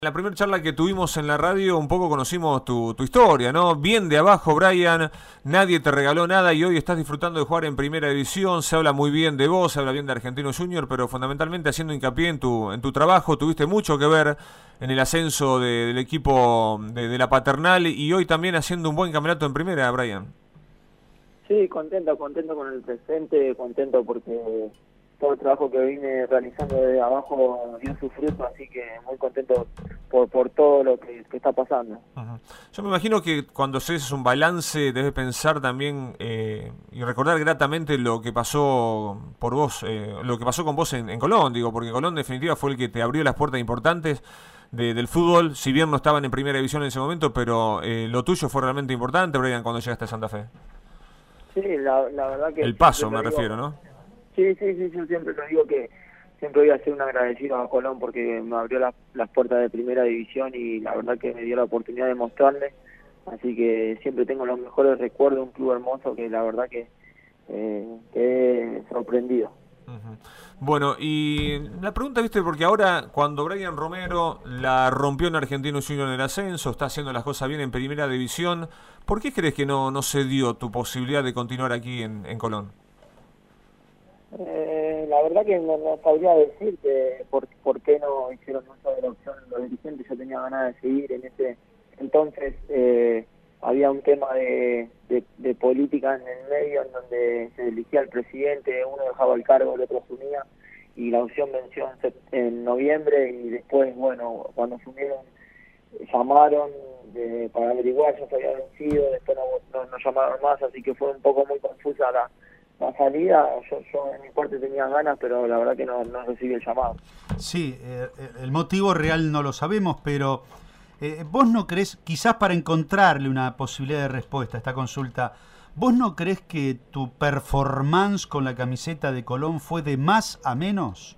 La primera charla que tuvimos en la radio un poco conocimos tu historia, ¿no? Bien de abajo, Brian, nadie te regaló nada y hoy estás disfrutando de jugar en primera división. Se habla muy bien de vos, se habla bien de Argentino Junior, pero fundamentalmente haciendo hincapié en tu trabajo. Tuviste mucho que ver en el ascenso del equipo de la Paternal y hoy también haciendo un buen campeonato en primera, Brian. Sí, contento con el presente, contento porque todo el trabajo que vine realizando desde abajo dio su fruto, así que muy contento por todo lo que está pasando. Ajá. Yo me imagino que cuando haces un balance debes pensar también y recordar gratamente lo que pasó por vos, lo que pasó con vos en Colón, digo, porque Colón en definitiva fue el que te abrió las puertas importantes del fútbol, si bien no estaban en primera división en ese momento, pero lo tuyo fue realmente importante, Brian, cuando llegaste a Santa Fe. Sí, la verdad que... El paso me refiero, ¿no? Sí, yo siempre lo digo que siempre voy a ser un agradecido a Colón porque me abrió las puertas de primera división y la verdad que me dio la oportunidad de mostrarle, así que siempre tengo los mejores recuerdos de un club hermoso que la verdad que he sorprendido. Uh-huh. Bueno, y la pregunta, viste, porque ahora cuando Brian Romero la rompió en Argentino Junior en el ascenso, está haciendo las cosas bien en primera división, ¿por qué crees que no se dio tu posibilidad de continuar aquí en Colón? La verdad que no sabría decirte por qué no hicieron uso de la opción los dirigentes. Yo tenía ganas de seguir en ese entonces. Había un tema de política en el medio en donde se elegía al presidente, uno dejaba el cargo, el otro asumía, y la opción venció en noviembre y después, bueno, cuando asumieron llamaron para averiguar, ya se había vencido, después no llamaron más, así que fue un poco muy confusa la salida. Yo en mi parte tenía ganas, pero la verdad que no recibí el llamado. Sí, el motivo real no lo sabemos, pero vos no crees, quizás para encontrarle una posibilidad de respuesta a esta consulta, ¿vos no crees que tu performance con la camiseta de Colón fue de más a menos?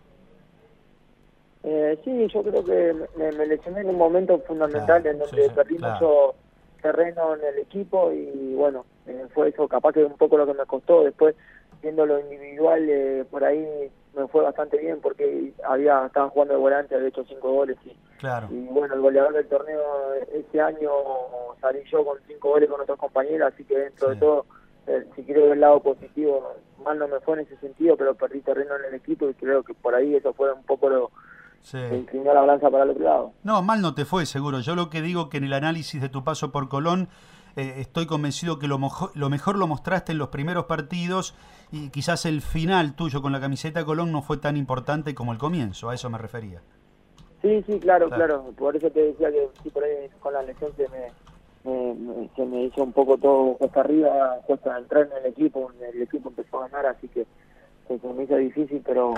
Sí, yo creo que me lesioné en un momento fundamental, en donde perdí mucho terreno en el equipo y bueno, fue eso capaz que un poco lo que me costó. Después, viendo lo individual, por ahí me fue bastante bien porque estaba jugando de volante, había hecho 5 goles y bueno, el goleador del torneo ese año salí yo con 5 goles con otros compañeros, así que dentro de todo, si quiero ver el lado positivo, mal no me fue en ese sentido, pero perdí terreno en el equipo y creo que por ahí eso fue un poco lo que inclinó la balanza para el otro lado. No, mal no te fue, seguro. Yo lo que digo que en el análisis de tu paso por Colón, estoy convencido que lo mejor lo mostraste en los primeros partidos y quizás el final tuyo con la camiseta de Colón no fue tan importante como el comienzo, a eso me refería. Sí, claro. Por eso te decía que sí, por ahí con la lesión se me hizo un poco todo cuesta arriba, cuesta entrar en el equipo empezó a ganar, así que se me hizo difícil, pero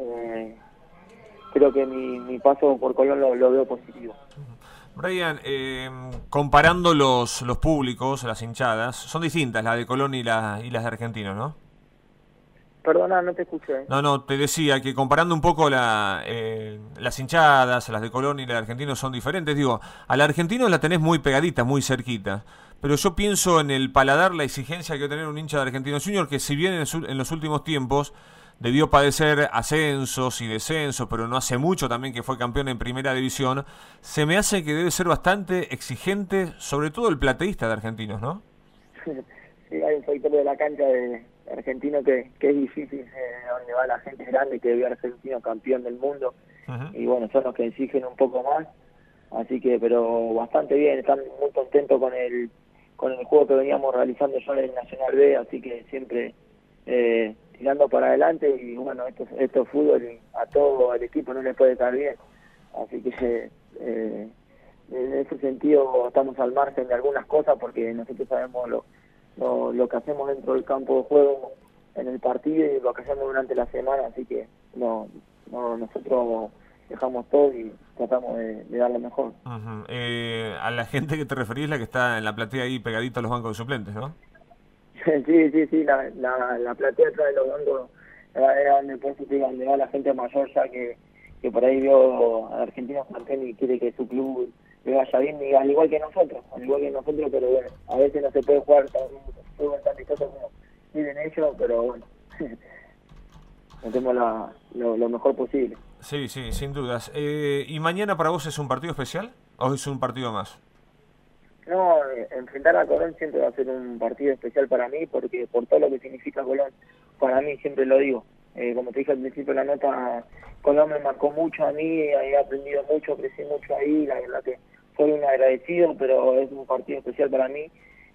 creo que mi paso por Colón lo veo positivo. Brian, comparando los públicos, las hinchadas, son distintas las de Colón y las de Argentinos, ¿no? Perdona, no te escuché. No, te decía que comparando un poco las hinchadas, las de Colón y las de Argentinos son diferentes. Digo, a la Argentinos la tenés muy pegadita, muy cerquita. Pero yo pienso en el paladar, la exigencia que va a tener un hincha de Argentinos Junior, que si bien en los últimos tiempos debió padecer ascensos y descensos, pero no hace mucho también que fue campeón en primera división, se me hace que debe ser bastante exigente, sobre todo el plateísta de Argentinos, ¿no? Sí, hay un sector de la cancha de Argentino que es difícil, donde va la gente grande que vio a Argentino campeón del mundo. Uh-huh. Y bueno, son los que exigen un poco más, así que, pero bastante bien, están muy contentos con el juego que veníamos realizando yo en el Nacional B, así que siempre tirando para adelante, y bueno, esto es fútbol y a todo el equipo no le puede estar bien, así que en ese sentido estamos al margen de algunas cosas porque nosotros sabemos lo que hacemos dentro del campo de juego en el partido y lo que hacemos durante la semana, así que nosotros dejamos todo y tratamos de dar lo mejor. Uh-huh. A la gente que te referís, la que está en la platea ahí pegadita a los bancos de suplentes, ¿no? Sí, la platea atrás de los bancos era donde va la gente mayor ya que por ahí vio a Argentina campeón y quiere que su club le vaya bien, y al igual que nosotros, pero bueno, a veces no se puede jugar tan vistoso como quieren ellos, pero bueno, hacemos lo mejor posible. Sí, sí, sin dudas. ¿Y mañana para vos es un partido especial o es un partido más? No, enfrentar a Colón siempre va a ser un partido especial para mí, porque por todo lo que significa Colón, para mí siempre lo digo. Como te dije al principio de la nota, Colón me marcó mucho a mí, he aprendido mucho, crecí mucho ahí, la verdad que soy un agradecido, pero es un partido especial para mí,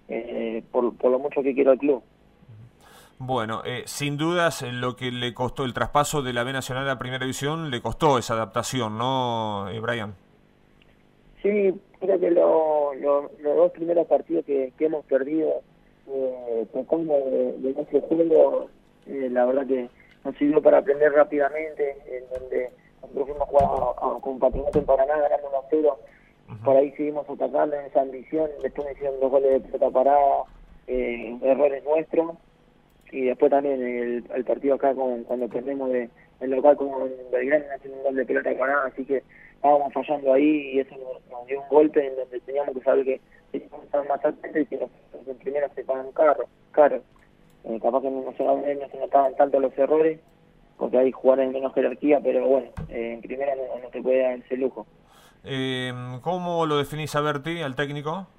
por lo mucho que quiero al club. Bueno, sin dudas lo que le costó el traspaso de la B Nacional a Primera División, le costó esa adaptación, ¿no, Brian? Sí, creo que los dos primeros partidos que hemos perdido, tratando de nuestro juego, la verdad que nos sirvió para aprender rápidamente, en donde nosotros fuimos a jugar con Patronato en Paraná, ganamos 1-0, por ahí seguimos atacando en esa ambición, después me hicieron 2 goles de pelota parada, errores nuestros, y después también el partido acá cuando perdemos el local con Belgrano, haciendo un gol de pelota parada, así que estábamos fallando ahí y eso nos dio un golpe en donde teníamos que saber que teníamos que estar más atentos y que los primeros se pagan caro. Capaz que no se notaban tanto los errores, porque hay jugadores de menos jerarquía, pero bueno, en primera no te puede dar ese lujo. ¿Cómo lo definís a Berti, al técnico?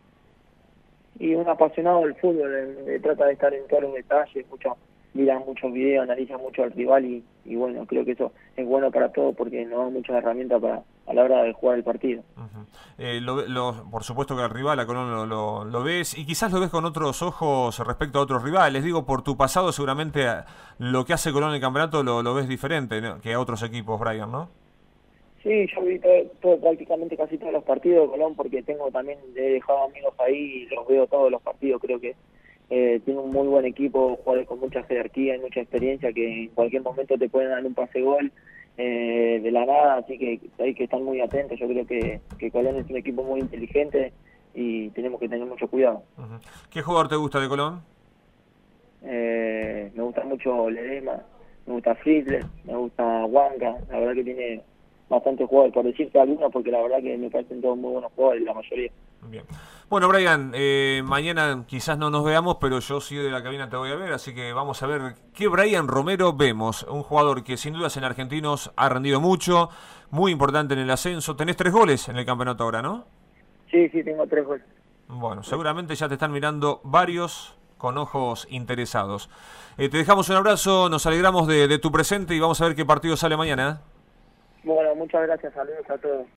Y un apasionado del fútbol, trata de estar en todos los detalles, mira muchos videos, analiza mucho al rival y bueno, creo que eso es bueno para todos porque nos da muchas herramientas a la hora de jugar el partido. Por supuesto que al rival, a Colón lo ves y quizás lo ves con otros ojos respecto a otros rivales. Digo, por tu pasado seguramente lo que hace Colón en el campeonato lo ves diferente, ¿no?, que a otros equipos, Brian, ¿no? Sí, yo vi prácticamente casi todos los partidos de Colón porque he dejado amigos ahí y los veo todos los partidos. Creo que tiene un muy buen equipo, jugadores con mucha jerarquía y mucha experiencia que en cualquier momento te pueden dar un pase gol de la nada, así que hay que estar muy atentos. Yo creo que Colón es un equipo muy inteligente y tenemos que tener mucho cuidado. ¿Qué jugador te gusta de Colón? Me gusta mucho Ledesma, me gusta Friedler, me gusta Huanca, la verdad que tiene bastante jugadores, por decirte algunos, porque la verdad que me parecen todos muy buenos jugadores, la mayoría. Bien. Bueno, Brian, mañana quizás no nos veamos, pero yo sí de la cabina te voy a ver, así que vamos a ver qué Brian Romero vemos. Un jugador que sin dudas en Argentinos ha rendido mucho, muy importante en el ascenso. Tenés 3 goles en el campeonato ahora, ¿no? Sí, tengo 3 goles. Bueno, seguramente ya te están mirando varios con ojos interesados. Te dejamos un abrazo, nos alegramos de tu presente y vamos a ver qué partido sale mañana. Bueno, muchas gracias, saludos a todos.